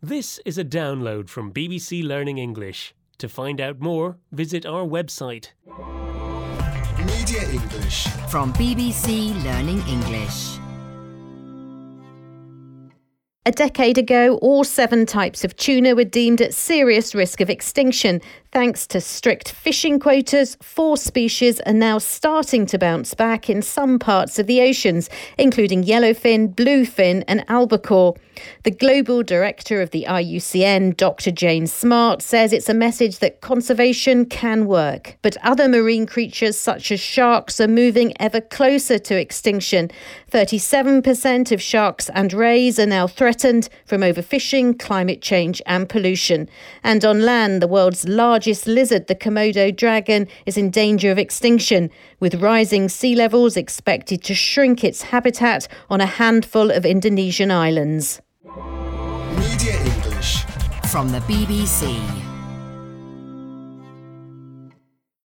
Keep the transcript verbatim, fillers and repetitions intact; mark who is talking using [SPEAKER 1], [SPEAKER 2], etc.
[SPEAKER 1] This is a download from B B C Learning English. To find out more, visit our website.
[SPEAKER 2] Media English
[SPEAKER 3] from B B C Learning English.
[SPEAKER 4] A decade ago, all seven types of tuna were deemed at serious risk of extinction. Thanks to strict fishing quotas, four species are now starting to bounce back in some parts of the oceans, including yellowfin, bluefin and albacore. The global director of the I U C N, Doctor Jane Smart, says it's a message that conservation can work. But other marine creatures such as sharks are moving ever closer to extinction. thirty-seven percent of sharks and rays are now threatened from overfishing, climate change and pollution. And on land, the world's largest lizard, the Komodo dragon, is in danger of extinction, with rising sea levels expected to shrink its habitat on a handful of Indonesian islands.
[SPEAKER 2] Media English
[SPEAKER 3] from the B B C.